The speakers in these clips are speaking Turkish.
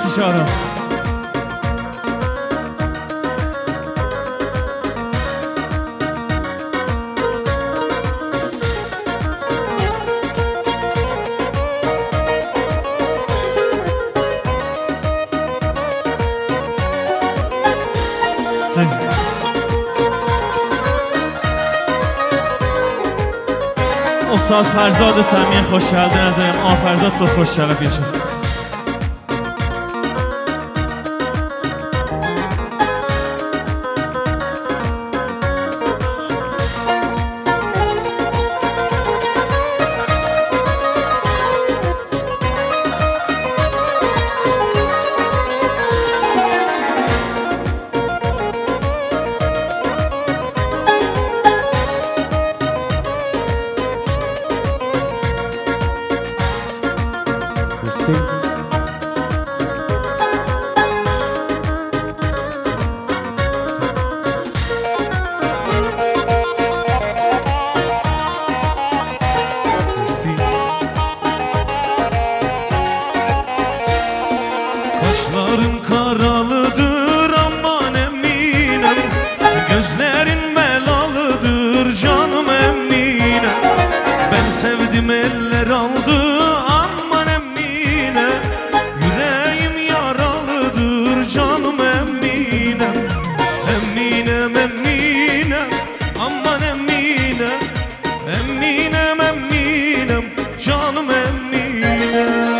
شارم استاد فرزاد سمیه خوشحال نظرم فرزاد تو خوشحال بیشتر Kaşların karalıdır aman eminim, gözlerin belalıdır canım eminim. Ben sevdim eller aldı aman eminim, yüreğim yaralıdır canım eminim. Eminim eminim aman eminim, eminim eminim canım eminim.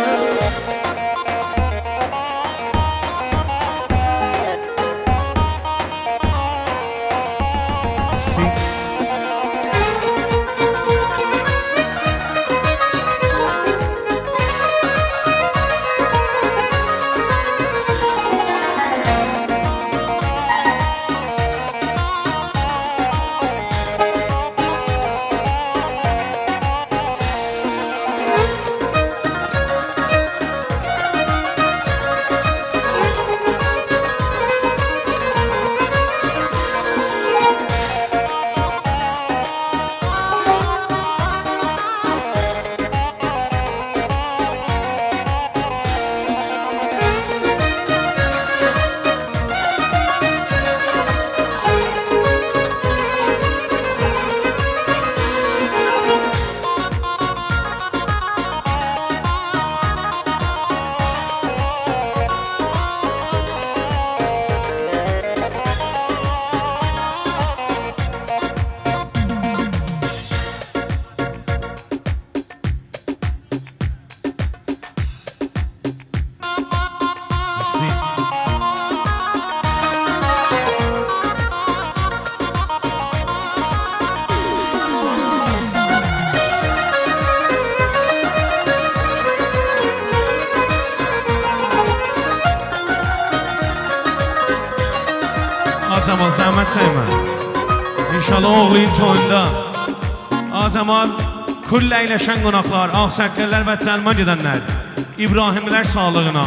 Azaman zəhmət sevmə İnşallah oğluyun toyunda Azaman kull əyləşən qonaqlar, ağsəqqəllər və cəlman gedənlər İbrahimlər sağlığına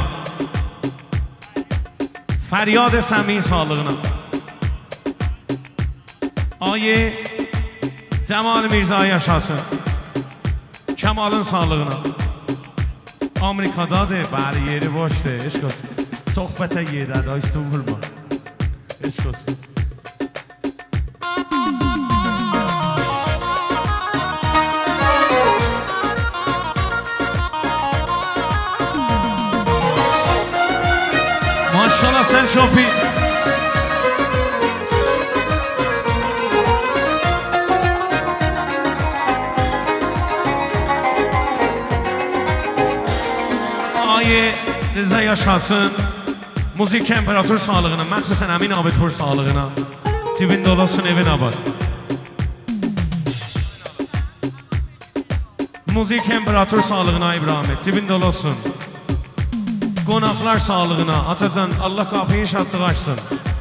Fəryad Səmi sağlığına Ayı Cəmal Mirzə yaşasın Kəmalın sağlığına Amerikadadır, bəli yeri boşdur Eşq olsun Sohbətə yedədir, üstün vurma Eşq olsun Maşallah sen şopi Ayı Rıza yaşasın Müzik temperatur sağlığına Məxsusən Əmin Abidpur sağlığına Cibində olasın evin abad Müzik temperatur sağlığına İbrahim Cibində olasın Qonaqlar sağlığına Atacan Allah qapıyı şadlıq açsın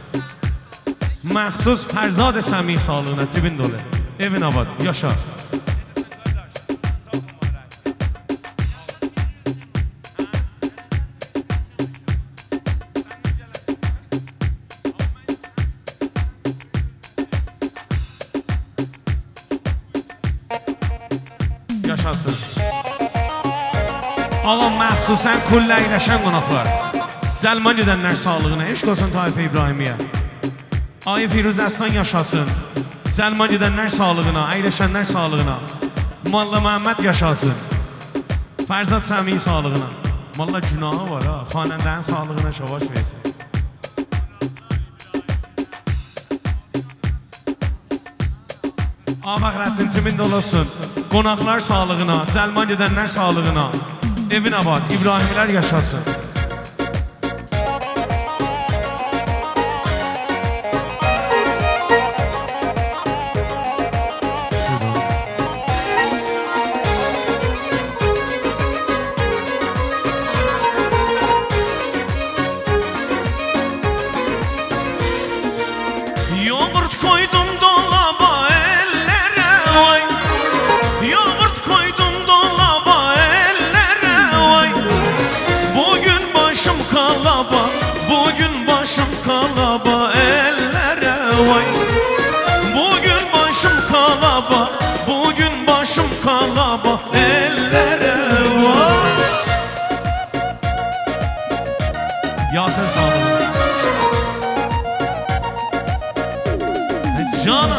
Məxsus Fərzad Səmi sağlığına Cibində ola Evin abad yaşa Yaşasın Alan məxsusən kull əyləşən qonaqlar Zəlman gedənlər sağlığına, eşq olsun Taifə İbrahimiyə. Ayı Firuz Əslan yaşasın. Zəlman gedənlər sağlığına, əyləşənlər sağlığına. Molla Məhəmməd yaşasın. Fərzad Səmiyi sağlığına. Molla günahı var ha, xanəndənin sağlığına şavaş versin. Ağabaqrəttin cimin dolasın. Qonaqlar sağlığına, Zəlman gedənlər sağlığına. Evin abad, İbrahimlər yaşasın. Yoğurt koydum dolaba ellere vay. Yoğurt koydum dolaba ellere vay. Bugün başım kalaba, bugün başım kalaba ellere vay. Bugün başım kalaba, bugün başım kalaba ellere vay. Yasin sağ olun. Canım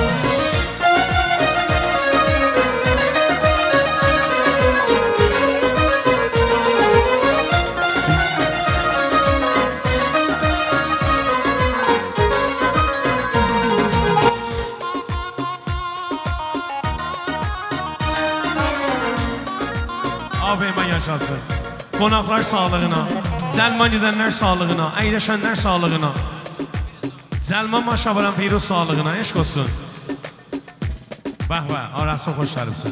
Abime yaşasın. Qonaqlar sağlığına, Zəlman gedənlər sağlığına, əyləşənlər sağlığına. Zəlman Maşabaran Firuz sağlığına, eşq olsun. Bəh bəh, arası xoş gəlibsin.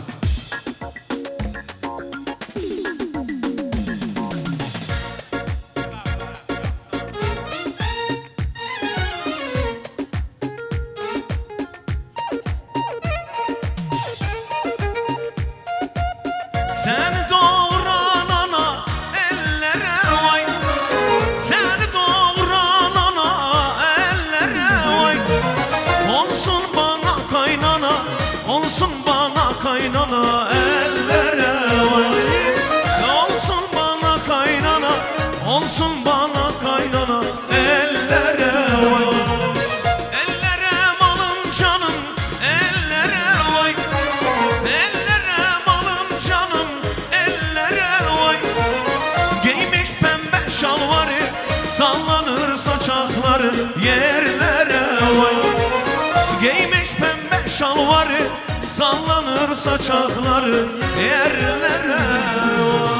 Səni doğuran ana ellere vay. Səni doğuran ana ellere vay. Olsun bana kaynana, olsun bana kaynana ellere vay. Olsun bana kaynana, olsun bana kaynana ellere vay. Ellere malım canım, ellere vay. Ellere malım canım, ellere vay. Giymiş pembe şalvarı, sallanır saçakları yerlere vay. Giymiş pembe şalvarı, sallanır saçakları yerlere vay.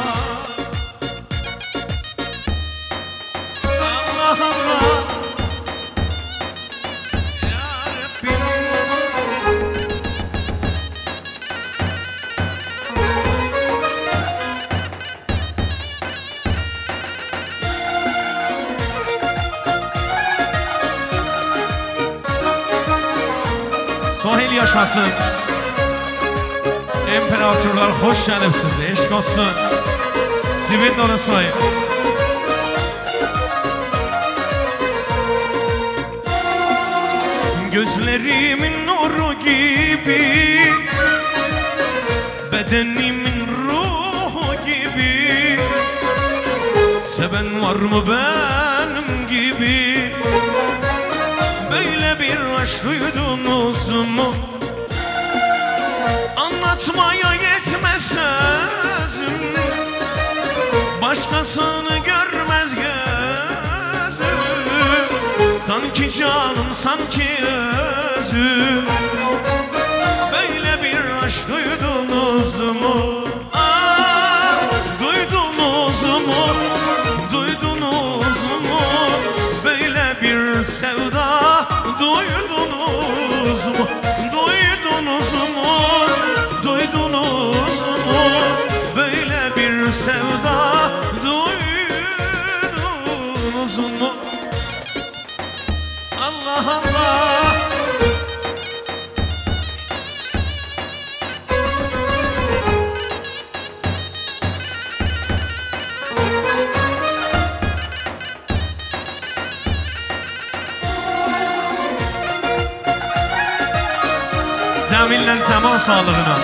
Allah Allah Ya Rabbi. Sohil yaşasın. İmperatorlar hoş gəlibsiz, eşq olsun. Zivin dolu soy. Gözlerimin nuru gibi, bedenimin ruhu gibi. Seven var mı benim gibi? Böyle bir aşk duydunuz mu? Anlatmaya yetmez sözüm. Başkasını görmez gözüm. Sanki canım, sanki özüm. Böyle bir aşk duydunuz mu? Ah, duydunuz mu? Duydunuz mu? Böyle bir sevda duydunuz mu? Duydunuz mu? Duydunuz mu? Böyle bir sevda duydunuz mu? Allah Allah Cəmillə Cəmal sağlığına.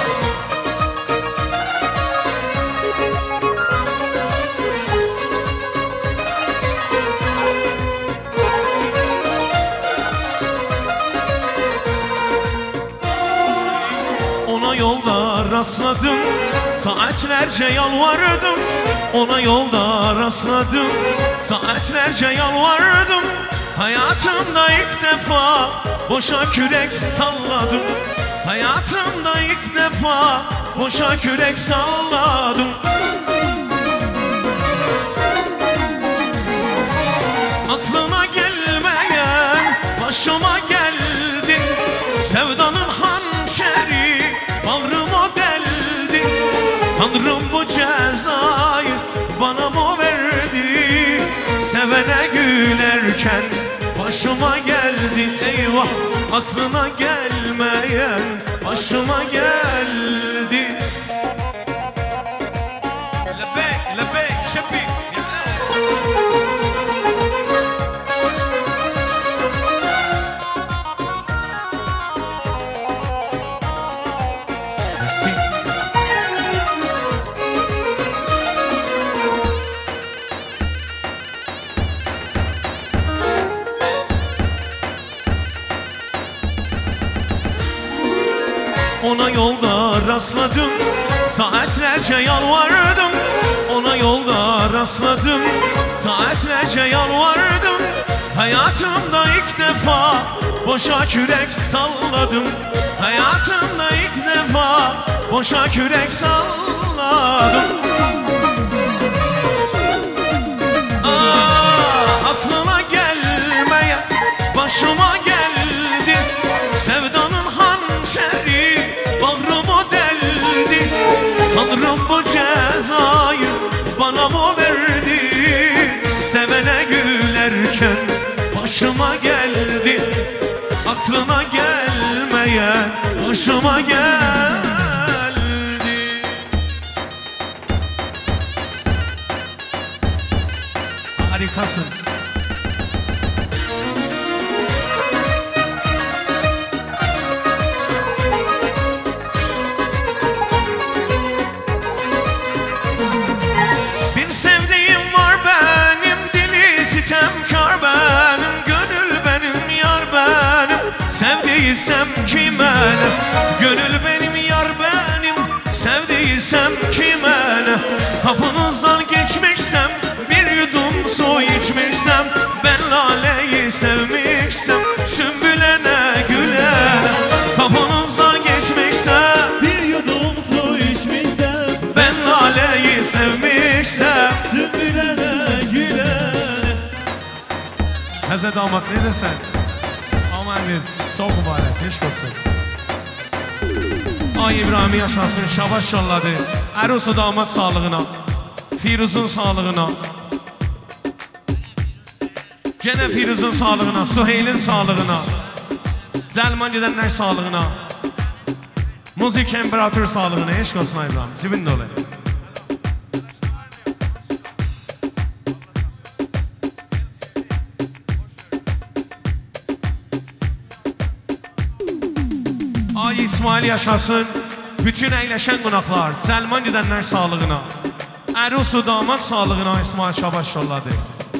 yolda rastladım, saatlerce yalvardım. Ona yolda rastladım, saatlerce yalvardım. Hayatımda ilk defa boşa kürek salladım. Hayatımda ilk defa boşa kürek salladım. Aklına gelmeyen başıma geldi. Sevdanın hançeri bağrıma deldi. Tanrım bu cezayı bana mı verdi? Sevene gülerken başıma geldi. Eyvah, aklına gelmeyen başıma geldi. Lebek, lebek, şefik. Ona yolda rastladım, saatlerce yalvardım. Ona yolda rastladım, saatlerce yalvardım. Hayatımda ilk defa boşa kürek salladım. Hayatımda ilk defa boşa kürek salladım. Aklına gelmeye başıma geldi. Sevdanın hançeri bağrıma deldi. Tanrım bu cezayı bana mı verdi? Sevene gülerken başıma geldi. Aklına gelmeyen başıma geldi. Harikasın. Sevdiğim var benim, dili sitemkar benim. Gönül benim, yar benim, sevdiysem kime ne? Gönül benim, yar benim, sevdiysem kime ne? Kapınızdan geçmişsem, bir yudum su içmişsem. Ben laleyi sevmişsem, sümbülene gülene. Kapınızdan geçmişsem, bir yudum su içmişsem. Ben laleyi sevmişsem, sümbülene gülene. Həzə damat, necəsən? Amanınız, çox mübarək, eşq olsun. Ay İbrahim yaşasın, şabaş şalladı. Ərusu damat sağlığına, Firuzun sağlığına, gene Firuzun sağlığına, Suheyl'in sağlığına, Zəlman gedənlər sağlığına, Muzik İmparator sağlığına, eşq olsun Ay İbrahim, cibin dolu. Ay İsmail yaşasın, bütün əyləşən qonaqlar, Zəlman gedənlər sağlığına, Ərusu damat sağlığına İsmail şabaş yolladı.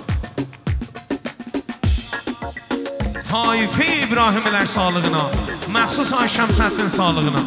Taifi İbrahimlər sağlığına, məxsus Ay Şəmsəddin sağlığına.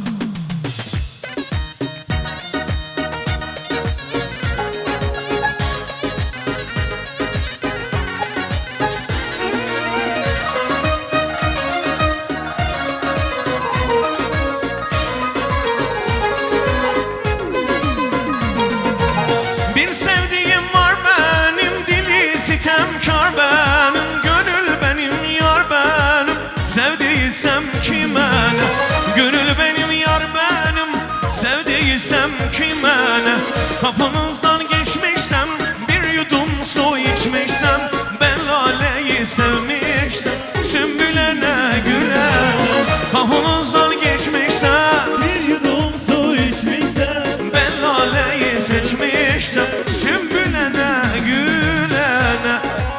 Sevdiğim var benim, dili sitemkar benim. Gönül benim, yar benim, sevdiysem kime ne? Gönül benim, yar benim, sevdiysem kime ne? Kapınızdan geçmişsem, bir yudum su içmişsem. Ben laleyi sevmişsem, sümbülene gülene. Kapınızdan geçmişsem, bir yudum su içmişsem. Ben laleyi seçmişsem, sümbülene gülene.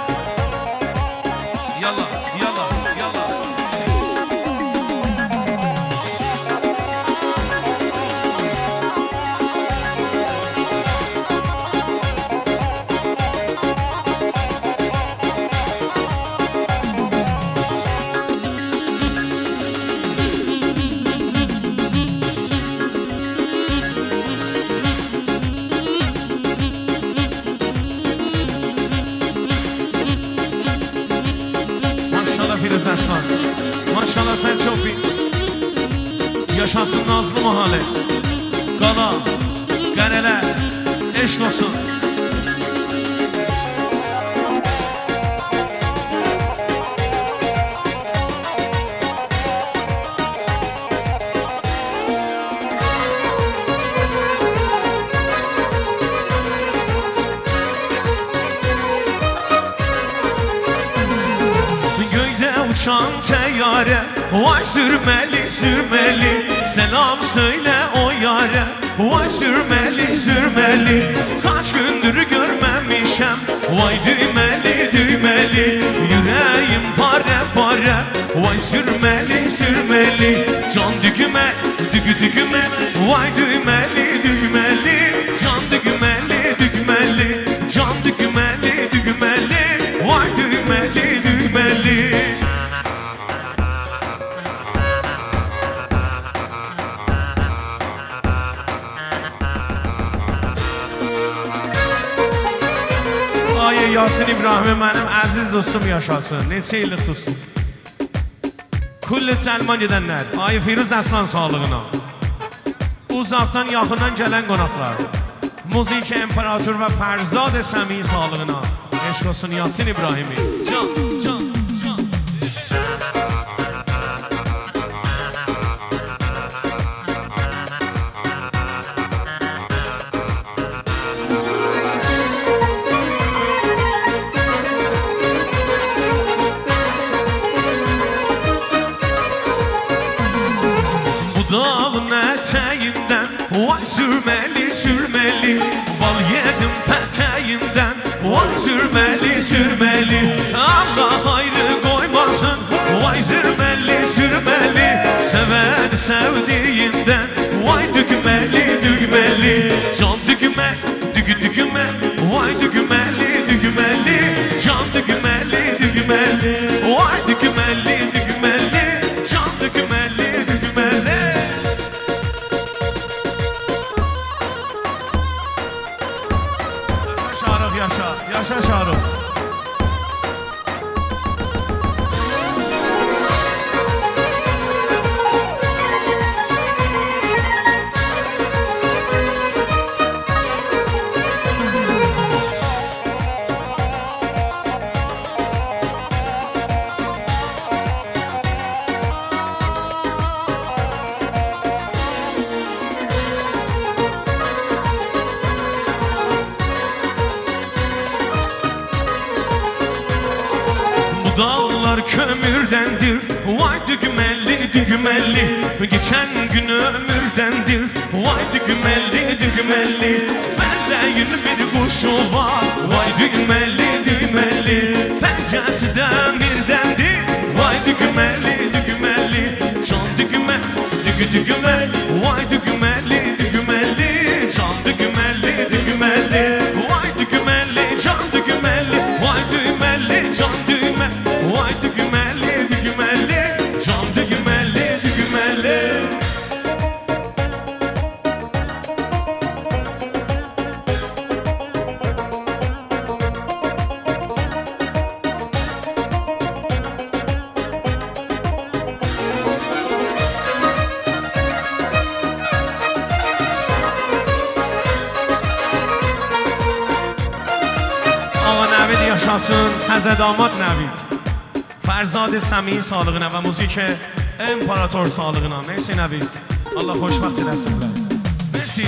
Yalla, yalla, yalla. Hasan Şofi. Yaşasın Nazlı Mahalle. Qala, Qənelər, eşq olsun. Uçan teyyare, vay sürmeli sürmeli, selam söyle o yare, vay sürmeli sürmeli. Kaç gündür görmemişem, vay düğmeli düğmeli, yüreğim pare pare, vay sürmeli sürmeli. Can düküme dükü düküme, vay düğmeli düğmeli, can dükümeli dükmeli, can dükümeli dükmeli, vay düğmeli düğmeli. Yasin İbrahim mənim əziz dostum yaşasın. Neçə illik dostum. Kulli Cəlman gedənlər, Ayı Firuz Əslan sağlığına. Uzaqdan yaxından gələn qonaqlar, Muziki İmperator və Fərzad Səmi sağlığına. Eşq olsun Yasin İbrahimi. Can, can, can. Dağın eteğinden, vay sürmeli sürmeli, bal yedim peteğinden, vay sürmeli sürmeli. Allah hayrı koymasın, vay sürmeli sürmeli, seven sevdiğinden, vay dükmeli dükmeli. Can dükme, dükü dükme, vay dükmeli dükmeli, can dükmeli dükmeli, vay dükmeli dükmeli, can dükmeli dükmeli. Yaşa Şahrukh. Dağlar kömürdendir, vay düğmeli düğmeli. Geçen gün ömürdendir, vay düğmeli düğmeli. Feleğin bir kuşu var, vay düğmeli düğmeli. Pençesi demirdendir, vay düğmeli düğmeli. Can düğme, düğü düğme, vay düğmeli düğmeli. Can düğmeli düğmeli, vay düğmeli, can düğmeli, vay düğmeli, can düğme. Vay düğmeli düğmeli, can düğmeli düğmeli. Ağa Nəvid yaşasın, Həzə Damad Nəvid. Fərzad Səmi sağlığına və Muziki İmperator sağlığına. Mersi Nəvid. Allah xoşbəxt eləsinlər. Mersi.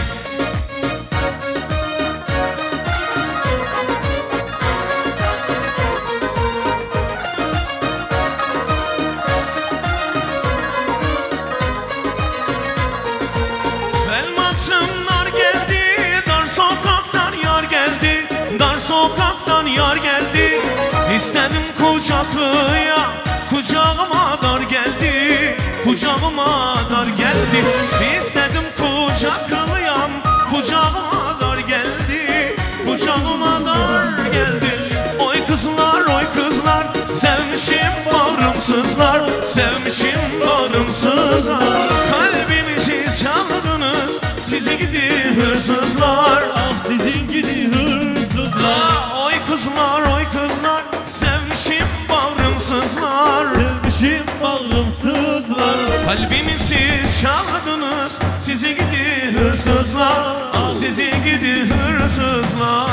Elmatımlar geldi, dar sokaktan yar geldi, dar sokaktan yar geldi. İstedim kucaklaya, kucağıma dar geldi, kucağıma dar geldi. İstedim kucaklayam, kucağıma dar geldi, kucağıma dar geldi. Oy kızlar, oy kızlar, sevmişim bağrımsızlar, sevmişim bağrımsızlar. Kalbimizi çaldınız, sizi gidi hırsızlar. Ah sizin gidi hırsızlar. Oy kızlar, oy kızlar, sevmişim bağrımsızlar, Sevmişim Sevmişim bağrımsızlar. Kalbimi siz çaldınız, sizi gidi hırsızlar, sizi gidi hırsızlar.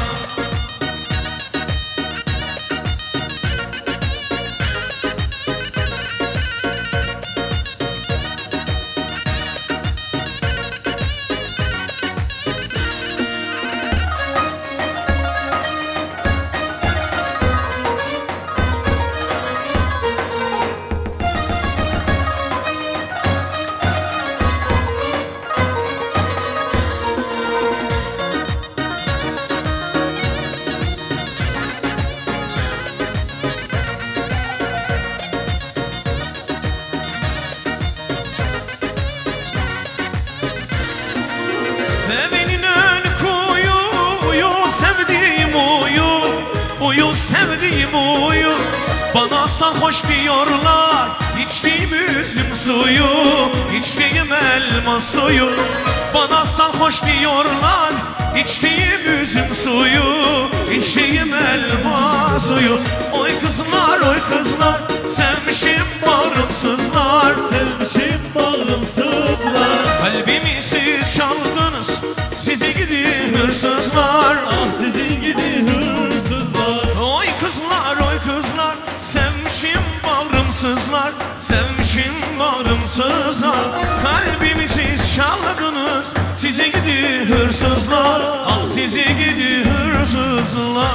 Evinin ön kuyu, sevdiğim uyu, sevdiğim uyu. Bana sarhoş diyorlar, içtiğim üzüm suyu, içtiğim elma suyu. Bana sarhoş diyorlar, içtiğim üzüm suyu, içtiğim elma suyu. Oy kızlar, sevmişim bağrımsızlar, Sevmişim bağrımsızlar. kalbimi siz çaldınız, sizi gidi hırsızlar. Sizi gidi hırsızlar. Oy kızlar, sevmişim bağrımsızlar, sevmişim bağrımsızlar. Kalbimi siz çaldınız, sizi gidi hırsızlar, sizi gidi hırsızlar.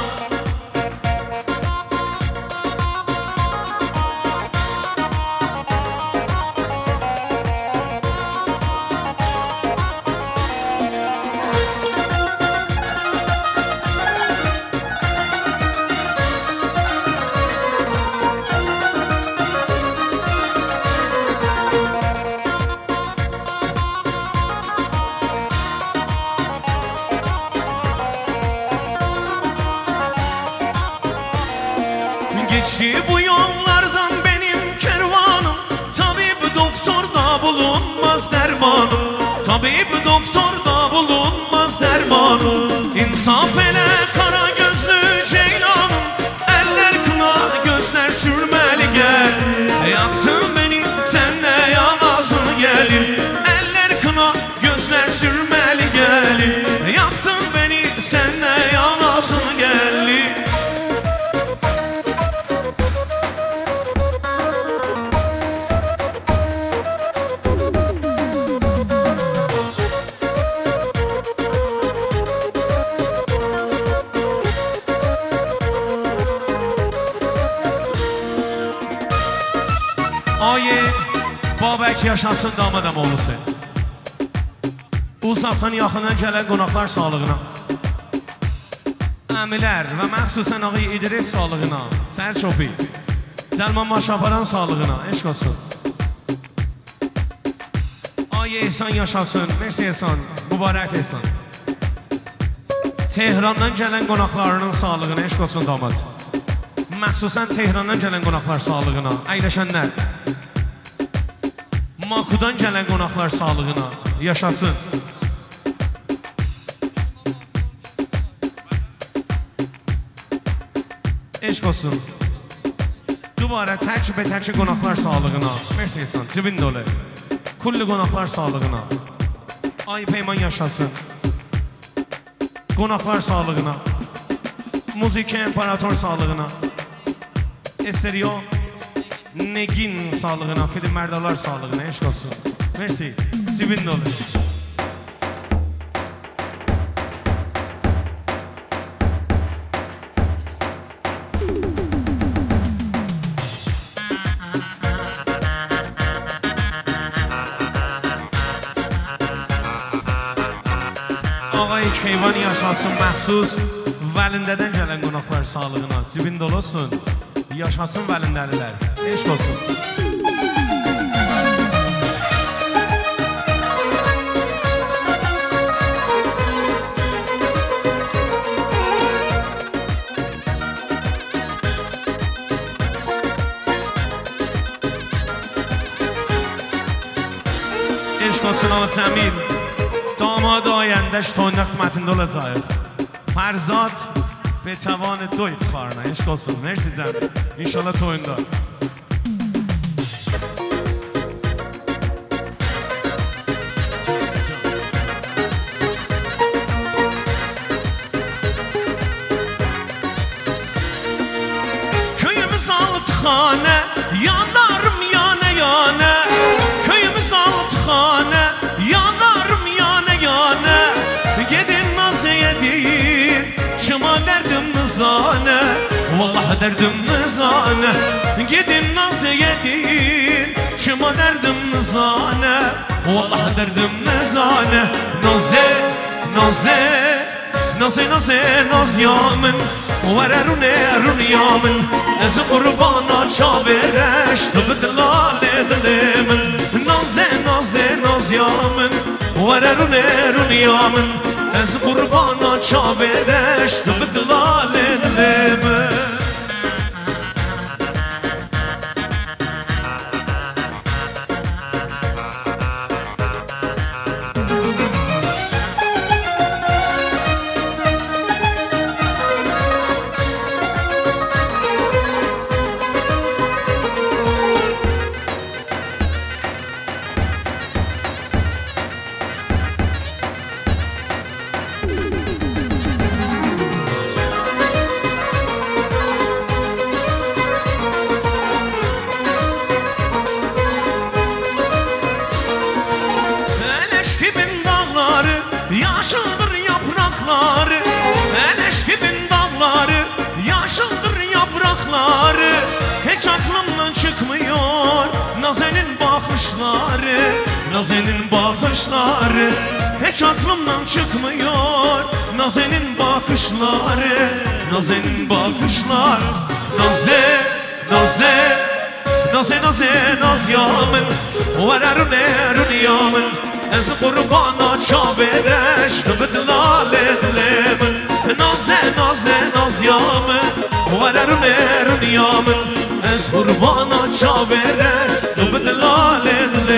Geçti bu yollardan benim kervanım, tabip doktorda bulunmaz dermanım, tabip doktorda bulunmaz dermanım. İnsaf ele kara gözlü ceylanım, eller kına gözler sürmeli gel. Yaktın beni sen de yanasın gelin, eller kına gözler sürmeli gelin. Yaktın beni sen de yanasın gelin. Aye, Babək yaşasın damadam oğlusu. Uzaqdan yaxından gələn qonaqlar sağlığına, əmilər və məxsusən ağay İdris sağlığına, Sərçopi, Cəlman Maşaparan sağlığına, eşq olsun. Aye ehsan yaşasın, mersi ehsan, mübarək ehsan. Tehrandan gələn qonaqlarının sağlığına, eşq olsun damad. Məxsusən Tehrandan gələn qonaqlar sağlığına, əyləşənlər. Makudan gələn qonaqlar sağlığına, yaşasın. Eşq olsun. Dubara tək qonaqlar sağlığına, mersi insan, cibin dolu. Kulli qonaqlar sağlığına. Ay Peyman yaşasın. Qonaqlar sağlığına. Muziki İmparator sağlığına. Estereo Negin sağlığına, film merdalar sağlığına, eşq olsun. Mersi, cibin dolu. Ağay Keyvan yaşasın məxsus Vəlindədən gələn qonaqlar sağlığına, cibin dolu olsun. Yaşasın vəlindəlilər, eşq olsun. Eşq olsun Ağa Cəmil, damad ayəndəş toyunda xidmətində olacaq. Fərzad بتوان دو افتخارنا عشق olsun. Mersi Cəmil. İnşallah toyunda. خانه yanarım yana yana Köyümüz altxane yanarım yana yana Gedin nazı yedin Şıma derdim nizane Vallahi derdim nizane Gedin nazı yedin Şıma derdim nizane Vallahi derdim nizane Naze, naze Naze, naze, naz yamin Vererun erun yamin Ez kurbana çavereş Tıbdılale dilimin Naze, naze, naz yamin Vererun erun yamin Ez kurbana çavereş Tıbdılale dilimin Yaşıldır yaprakları Eleşkimin dağları Yaşıldır yaprakları Hiç aklımdan çıkmıyor Nazenin bakışları Nazenin bakışları Hiç aklımdan çıkmıyor Nazenin bakışları Nazenin bakışlar Naze, naze Naze, naze, naz yamin Vererun erun yamin Ez kurbana çavereş Tıbdılale dilimin Naze, naze, naz yamin Vererun erun yamin Ez kurbana çavereş Tıbdılale dilimin